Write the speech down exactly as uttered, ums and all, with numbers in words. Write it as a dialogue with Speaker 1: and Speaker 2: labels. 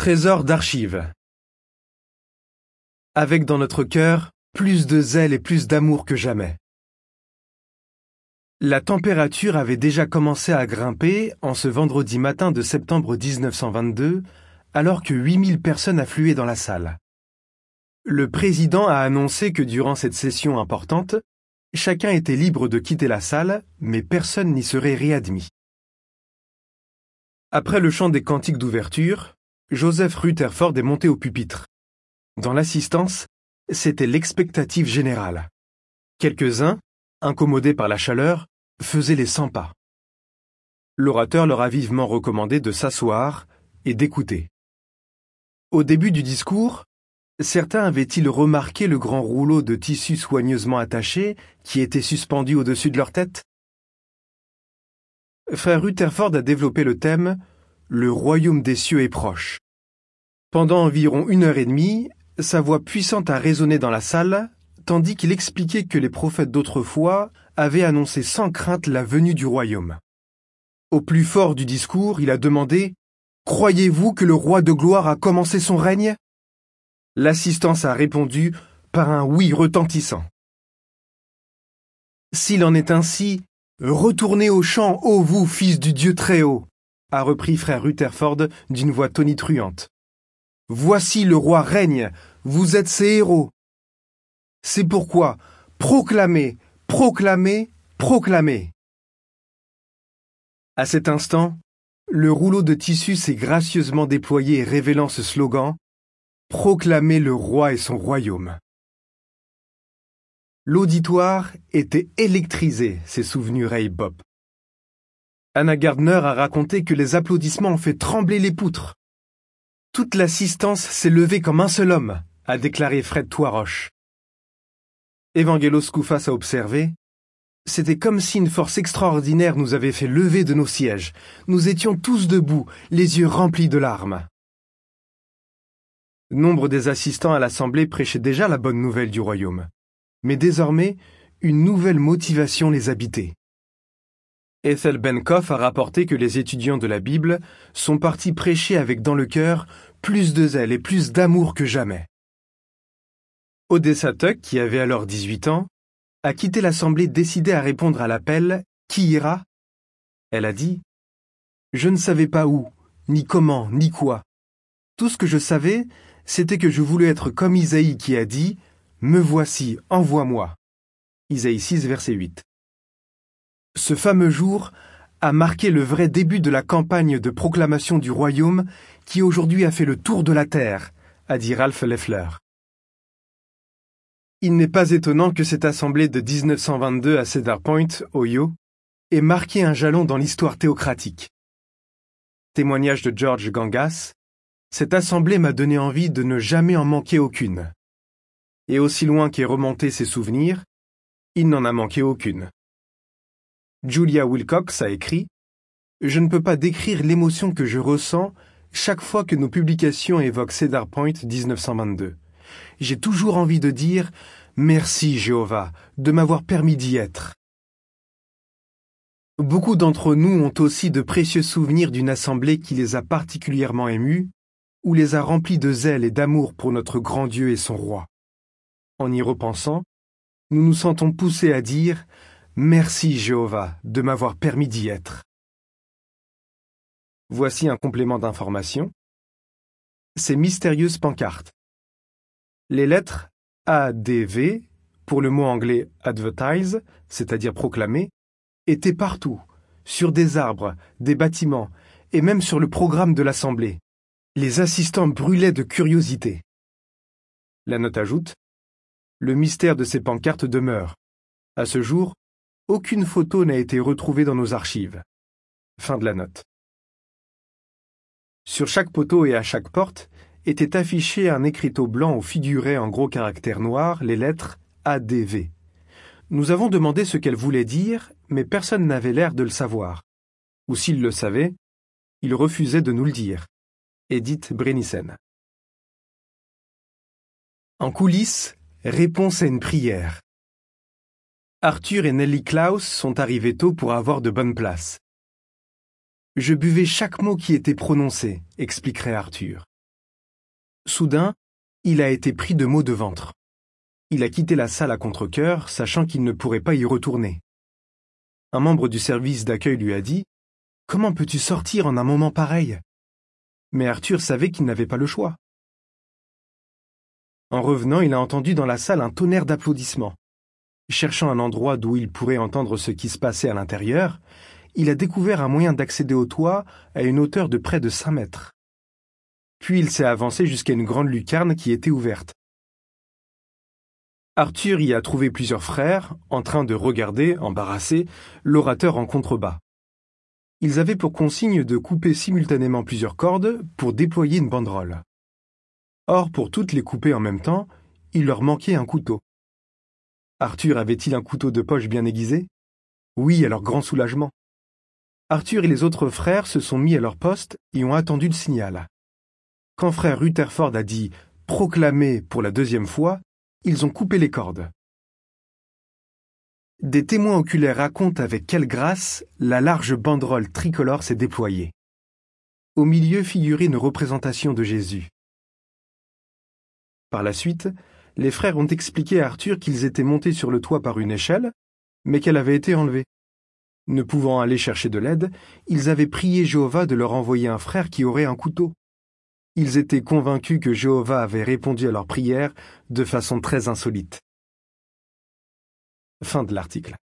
Speaker 1: Trésor d'archives. Avec dans notre cœur plus de zèle et plus d'amour que jamais. La température avait déjà commencé à grimper en ce vendredi matin de septembre mille neuf cent vingt-deux, alors que huit mille personnes affluaient dans la salle. Le président a annoncé que durant cette session importante, chacun était libre de quitter la salle, mais personne n'y serait réadmis. Après le chant des cantiques d'ouverture, Joseph Rutherford est monté au pupitre. Dans l'assistance, c'était l'expectative générale. Quelques-uns, incommodés par la chaleur, faisaient les cent pas. L'orateur leur a vivement recommandé de s'asseoir et d'écouter. Au début du discours, certains avaient-ils remarqué le grand rouleau de tissu soigneusement attaché qui était suspendu au-dessus de leur tête? Frère Rutherford a développé le thème « Le royaume des cieux est proche ». Pendant environ une heure et demie, sa voix puissante a résonné dans la salle, tandis qu'il expliquait que les prophètes d'autrefois avaient annoncé sans crainte la venue du royaume. Au plus fort du discours, il a demandé « Croyez-vous que le roi de gloire a commencé son règne ?» L'assistance a répondu par un oui retentissant. « S'il en est ainsi, retournez au champ, ô vous, fils du Dieu Très-Haut !» a repris frère Rutherford d'une voix tonitruante. « Voici le roi règne, vous êtes ses héros. C'est pourquoi proclamez, proclamez, proclamez. » À cet instant, le rouleau de tissu s'est gracieusement déployé révélant ce slogan « Proclamez le roi et son royaume ». L'auditoire était électrisé, s'est souvenu Ray Bopp. Anna Gardner a raconté que les applaudissements ont fait trembler les poutres. Toute l'assistance s'est levée comme un seul homme, a déclaré Fred Toiroche. Evangelos Koufas a observé « C'était comme si une force extraordinaire nous avait fait lever de nos sièges. Nous étions tous debout, les yeux remplis de larmes. » Nombre des assistants à l'assemblée prêchaient déjà la bonne nouvelle du royaume. Mais désormais, une nouvelle motivation les habitait. Ethel Benkoff a rapporté que les étudiants de la Bible sont partis prêcher avec dans le cœur plus de zèle et plus d'amour que jamais. Odessa Tuck, qui avait alors dix-huit ans, a quitté l'assemblée décidée à répondre à l'appel « Qui ira ?» Elle a dit « Je ne savais pas où, ni comment, ni quoi. Tout ce que je savais, c'était que je voulais être comme Isaïe qui a dit « Me voici, envoie-moi » Isaïe six, verset huit. Ce fameux jour a marqué le vrai début de la campagne de proclamation du royaume qui aujourd'hui a fait le tour de la terre, a dit Ralph Leffler. Il n'est pas étonnant que cette assemblée de dix-neuf cent vingt-deux à Cedar Point, Ohio, ait marqué un jalon dans l'histoire théocratique. Témoignage de George Gangas, cette assemblée m'a donné envie de ne jamais en manquer aucune. Et aussi loin qu'est remonté ses souvenirs, il n'en a manqué aucune. Julia Wilcox a écrit « Je ne peux pas décrire l'émotion que je ressens chaque fois que nos publications évoquent Cedar Point dix-neuf cent vingt-deux. J'ai toujours envie de dire « Merci Jéhovah de m'avoir permis d'y être ». Beaucoup d'entre nous ont aussi de précieux souvenirs d'une assemblée qui les a particulièrement émus ou les a remplis de zèle et d'amour pour notre grand Dieu et son roi. En y repensant, nous nous sentons poussés à dire « Merci Jéhovah de m'avoir permis d'y être ». Voici un complément d'information. Ces mystérieuses pancartes. Les lettres A D V, pour le mot anglais advertise, c'est-à-dire proclamer, étaient partout, sur des arbres, des bâtiments et même sur le programme de l'Assemblée. Les assistants brûlaient de curiosité. La note ajoute « Le mystère de ces pancartes demeure. À ce jour, aucune photo n'a été retrouvée dans nos archives. » Fin de la note. Sur chaque poteau et à chaque porte était affiché un écriteau blanc où figuraient en gros caractères noirs les lettres A D V. Nous avons demandé ce qu'elles voulaient dire, mais personne n'avait l'air de le savoir. Ou s'il le savait, il refusait de nous le dire. Edith Brenissen. En coulisses, réponse à une prière. Arthur et Nellie Klaus sont arrivés tôt pour avoir de bonnes places. Je buvais chaque mot qui était prononcé, expliquerait Arthur. Soudain, il a été pris de maux de ventre. Il a quitté la salle à contre-cœur, sachant qu'il ne pourrait pas y retourner. Un membre du service d'accueil lui a dit « Comment peux-tu sortir en un moment pareil ?» Mais Arthur savait qu'il n'avait pas le choix. En revenant, il a entendu dans la salle un tonnerre d'applaudissements. Cherchant un endroit d'où il pourrait entendre ce qui se passait à l'intérieur, il a découvert un moyen d'accéder au toit à une hauteur de près de cinq mètres. Puis il s'est avancé jusqu'à une grande lucarne qui était ouverte. Arthur y a trouvé plusieurs frères, en train de regarder, embarrassés, l'orateur en contrebas. Ils avaient pour consigne de couper simultanément plusieurs cordes pour déployer une banderole. Or, pour toutes les couper en même temps, il leur manquait un couteau. Arthur avait-il un couteau de poche bien aiguisé? Oui, à leur grand soulagement. Arthur et les autres frères se sont mis à leur poste et ont attendu le signal. Quand frère Rutherford a dit « Proclamer » pour la deuxième fois, ils ont coupé les cordes. Des témoins oculaires racontent avec quelle grâce la large banderole tricolore s'est déployée. Au milieu figurait une représentation de Jésus. Par la suite, les frères ont expliqué à Arthur qu'ils étaient montés sur le toit par une échelle, mais qu'elle avait été enlevée. Ne pouvant aller chercher de l'aide, ils avaient prié Jéhovah de leur envoyer un frère qui aurait un couteau. Ils étaient convaincus que Jéhovah avait répondu à leur prière de façon très insolite. Fin de l'article.